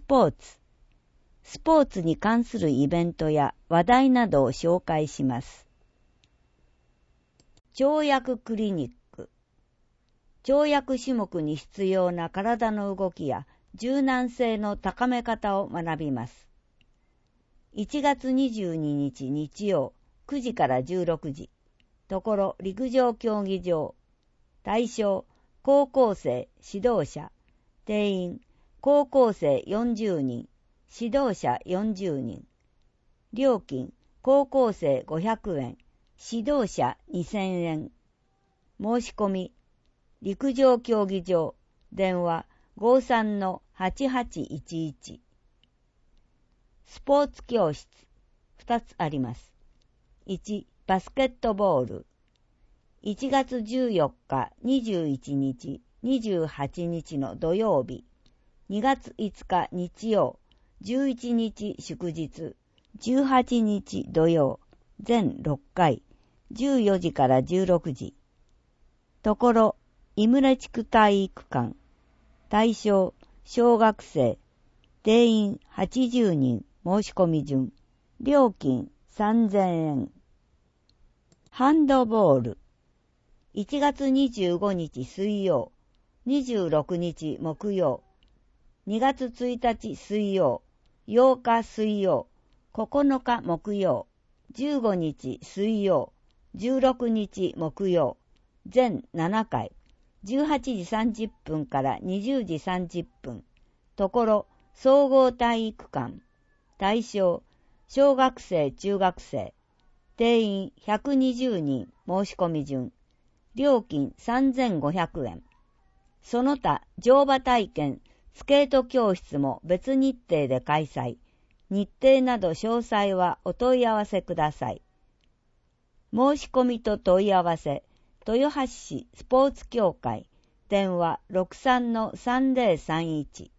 ポーツに関するイベントや話題などを紹介します。跳躍クリニック。跳躍種目に必要な体の動きや柔軟性の高め方を学びます。1月22日日曜9時から16時。ところ陸上競技場。対象高校生指導者。定員高校生40人。指導者40人。料金高校生500円。指導者2000円。申し込み陸上競技場。電話53-8811。スポーツ教室2つあります。1、バスケットボール。1月14日、21日、28日の土曜日。2月5日日曜、11日祝日、18日土曜、全6回、14時から16時。ところ、井村地区体育館。対象、小学生。定員80人。申し込み順。料金3000円。ハンドボール。1月25日水曜。26日木曜。2月1日水曜。8日水曜。9日木曜。15日水曜。16日木曜。全7回。18時30分から20時30分。ところ、総合体育館。対象、小学生中学生。定員120人。申し込み順。料金3500円。その他、乗馬体験、スケート教室も別日程で開催。日程など詳細はお問い合わせください。申し込みと問い合わせ、豊橋市スポーツ協会。電話63-3031。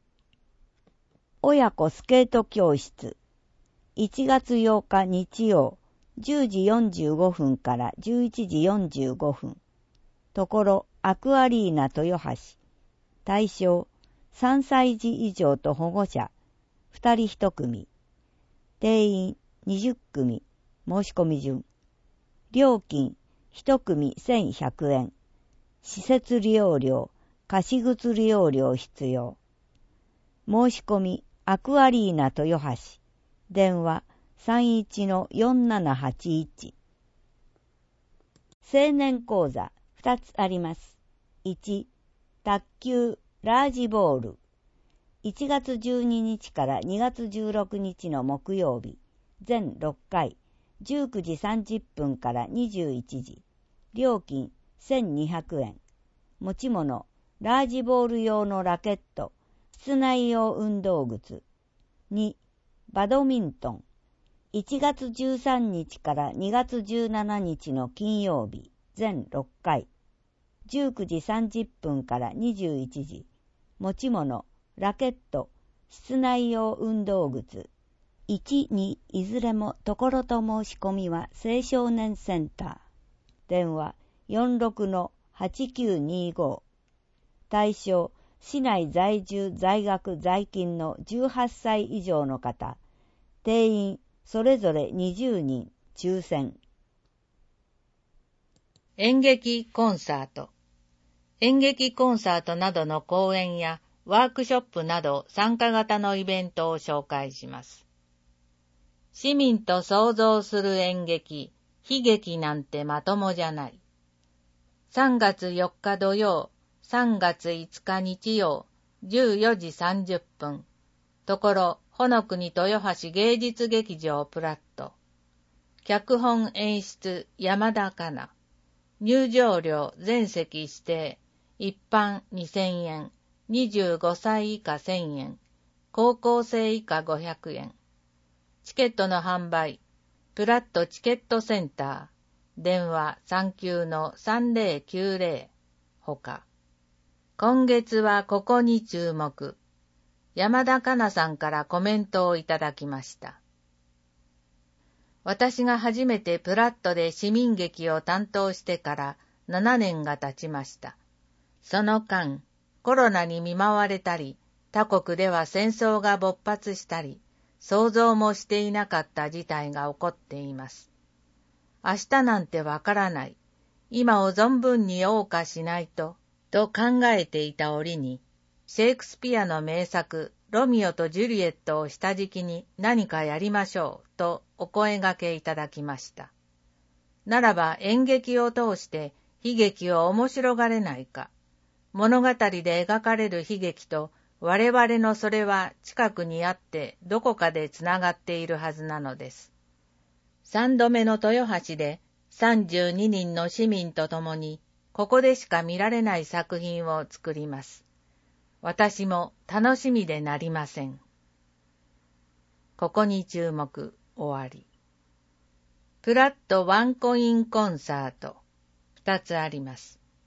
親子スケート教室。1月8日日曜、10時45分から11時45分。ところ、アクアリーナ豊橋。対象、3歳児以上と保護者、2人1組。定員20組。申し込み順。料金、1組1100円。施設利用料、貸し靴利用料必要。申し込み、アクアリーナ豊橋。電話31-4781。青年講座2つあります。1、卓球ラージボール。1月12日から2月16日の木曜日。全6回。19時30分から21時。料金1200円。持ち物、ラージボール用のラケット、室内用運動靴。2、バドミントン。1月13日から2月17日の金曜日。全6回。19時30分から21時。持ち物、ラケット、室内用運動靴。1、2、いずれもところと申し込みは青少年センター。電話46-8925。対象、市内在住在学在勤の18歳以上の方。定員それぞれ20人。抽選。 演劇コンサート。演劇コンサートなどの講演やワークショップなど参加型のイベントを紹介します。市民と創造する演劇、悲劇なんてまともじゃない。3月4日土曜、3月5日日曜、14時30分。ところ、ほのくに豊橋芸術劇場プラット。脚本演出、山田香奈。入場料全席指定。一般2000円。25歳以下1000円。高校生以下500円。チケットの販売。プラットチケットセンター。電話39-3090。ほか。今月はここに注目。山田香奈さんからコメントをいただきました。私が初めてプラットで市民劇を担当してから7年が経ちました。その間、コロナに見舞われたり、 他国では戦争が勃発したり、想像もしていなかった事態が起こっています。明日なんてわからない。今を存分に謳歌しないと、と考えていた折に、シェイクスピアの名作、ロミオとジュリエットを下敷きに何かやりましょう、とお声掛けいただきました。ならば演劇を通して悲劇を面白がれないか。物語で描かれる悲劇と我々のそれは近くにあってどこかでつながっているはずなのです。三度目の豊橋で32人の市民と共にここでしか見られない作品を作ります。私も楽しみでなりません。ここに注目。終わり。プラットワンコインコンサート。2つあります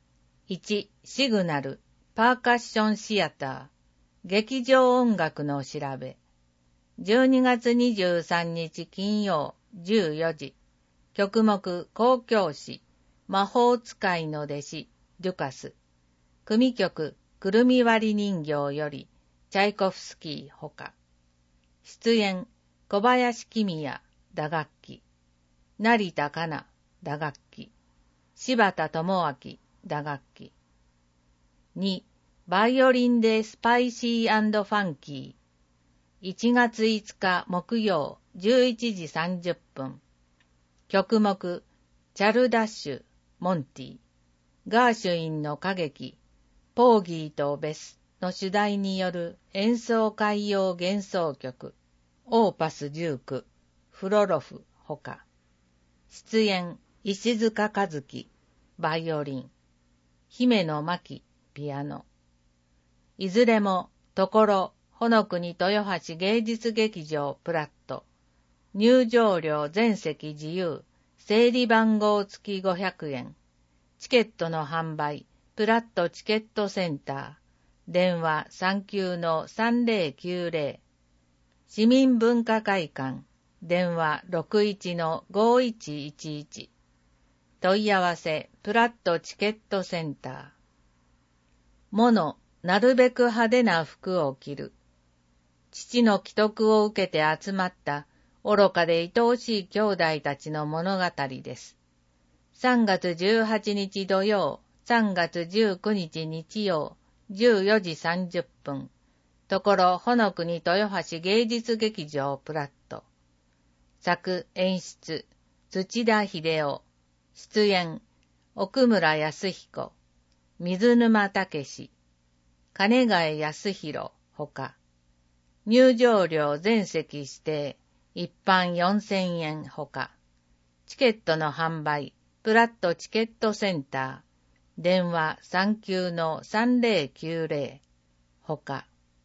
。1、シグナル、パーカッションシアター、劇場音楽の調べ。12月23日金曜14時。曲目、交響詩、魔法使いの弟子、デュカス。組曲、くるみ割り人形より、チャイコフスキーほか。出演、小林公也、打楽器。成田香奈、打楽器。柴田智明、打楽器。2、バイオリンでスパイシー&ファンキー。1月5日木曜11時30分。曲目、チャルダッシュ、モンティ。ガーシュインの歌劇、ポーギーとベスの主題による演奏会用幻想曲、オーパス19、フロロフほか。出演、石塚和樹、バイオリン。姫野真希、ピアノ。いずれも、ところ、ほのくに豊橋芸術劇場プラット。入場料全席自由、整理番号付き500円。チケットの販売、プラットチケットセンター。電話39-3090。市民文化会館。電話 61-5111。問い合わせ、プラットチケットセンター。モノ、なるべく派手な服を着る。父の危篤を受けて集まった愚かで愛おしい兄弟たちの物語です。3月18日土曜、3月19日日曜、14時30分。ところほのくに豊橋芸術劇場プラット。作演出、土田秀夫。出演、奥村康彦。水沼武史。金ヶ江康弘ほか。入場料全席指定、一般4000円ほか。チケットの販売、プラットチケットセンター。電話39-3090ほか。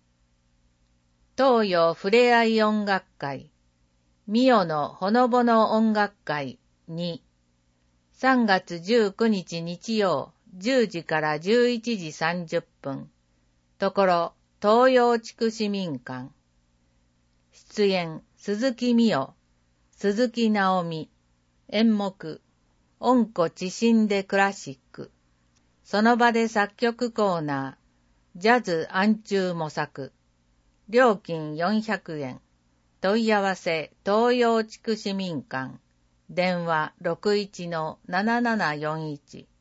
東洋ふれあい音楽会、ミオのほのぼの音楽会2、3月19日日曜10時から11時30分、ところ東洋地区市民館。出演、鈴木美代、鈴木直美。演目、音古知新でクラシック。その場で作曲コーナー、ジャズ暗中模索。料金400円。問い合わせ、東洋地区市民館。電話 61-7741。